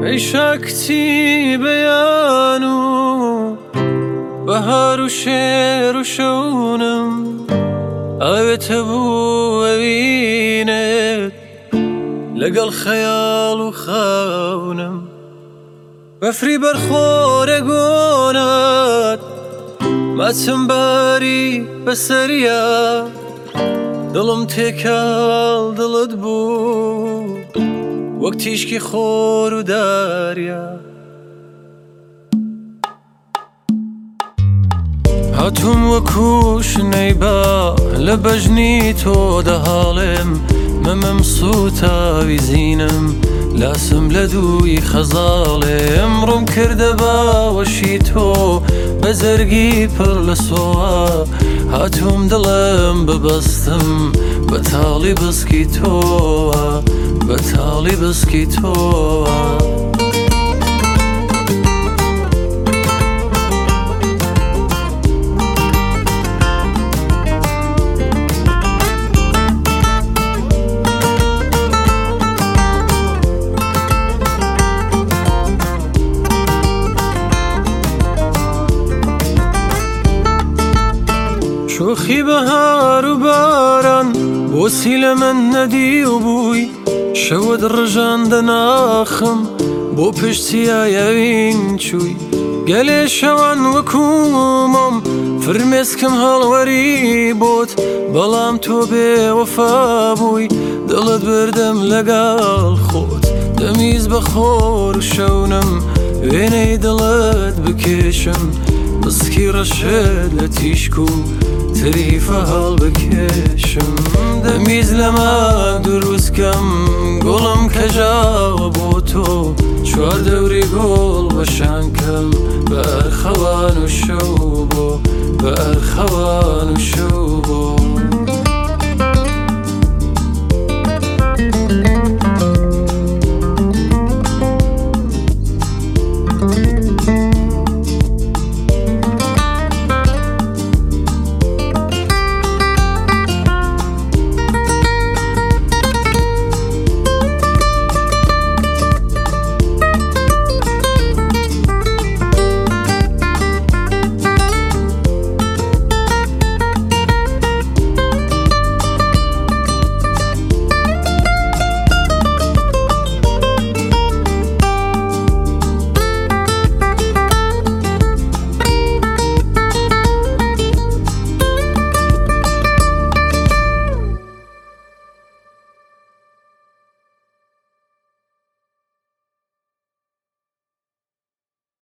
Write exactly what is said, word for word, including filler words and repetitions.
ئەی شاکتی بەیان و بەهار و شێر و شەونم ئاوێتە بوو ئەوینێت لەگەڵ خەیاڵ و خاونم بەفری بەرخۆرە گۆنات ماچم باری بەسەریا دڵم تێکاڵ دڵت بوو وەک تیشکی خۆر و داریا هاتووم وەکو شنەی با لە بەژنی تۆ دەهاڵێم مەمەم سوتاوی زینم لاسم لە دووی خەزاڵێ ئەمڕۆم کردە باوەشی تۆ بە زەرگی پڕ لە سۆوا هاتووم دڵم ببەستم بە تاڵی بسکی تۆوە بە تاڵی بسکی تۆوە شۆخی بەهار و باران بۆچی لە من نەدی و بووی شەوت ڕژاندە ناخم بۆ پشتیایەوین چووی گەلێ شەوان وەکوومم فرمێسکم هەڵوەری بۆت بەڵام تۆ بێوەفا بووی دڵت بردەم لەگەڵ خۆت دەمیز بە خۆر و شەونم وێنەی دڵت بکێشم بسکی ڕەشت لە تیشک و تریفە هەڵ بکێشم دەمیز لەما دروستکەم گوڵم کەژاوە بۆ تۆ چوار دەوری گۆڵ بەشانکەم بە ئەرخەوان و شەو بۆ بە ئەرخەوان و شەو بۆ